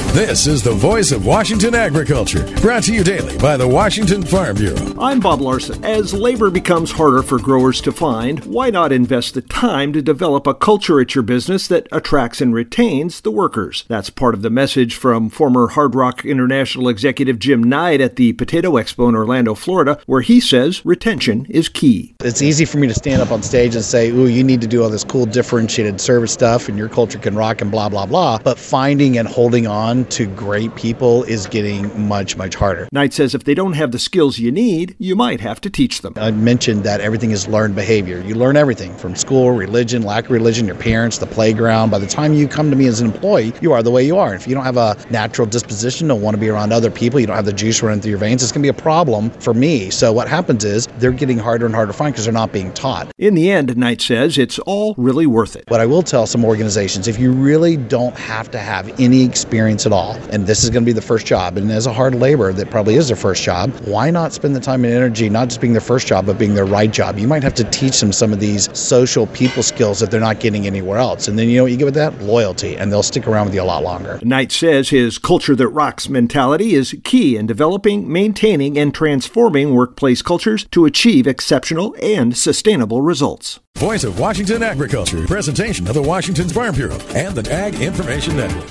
This is the voice of Washington agriculture, brought to you daily by the Washington Farm Bureau. I'm Bob Larson. As labor becomes harder for growers to find, why not invest the time to develop a culture at your business that attracts and retains the workers? That's part of the message from former Hard Rock International executive Jim Knight at the Potato Expo in Orlando, Florida, where he says retention is key. It's easy for me to stand up on stage and say, ooh, you need to do all this cool differentiated service stuff and your culture can rock and blah, blah, blah. But finding and holding on to great people is getting much, much harder. Knight says if they don't have the skills you need, you might have to teach them. I mentioned that everything is learned behavior. You learn everything from school, religion, lack of religion, your parents, the playground. By the time you come to me as an employee, you are the way you are. If you don't have a natural disposition, don't want to be around other people, you don't have the juice running through your veins, it's going to be a problem for me. So what happens is they're getting harder and harder to find because they're not being taught. In the end, Knight says it's all really worth it. What I will tell some organizations, if you really don't have to have any experience at all, and this is going to be the first job, and as a hard laborer that probably is their first job, why not spend the time and energy not just being their first job, but being their right job? You might have to teach them some of these social people skills that they're not getting anywhere else. And then you know what you get with that? Loyalty, and they'll stick around with you a lot longer. Knight says his culture that rocks mentality is key in developing, maintaining, and transforming workplace cultures to achieve exceptional and sustainable results. Voice of Washington agriculture, presentation of the Washington Farm Bureau and the Ag Information Network.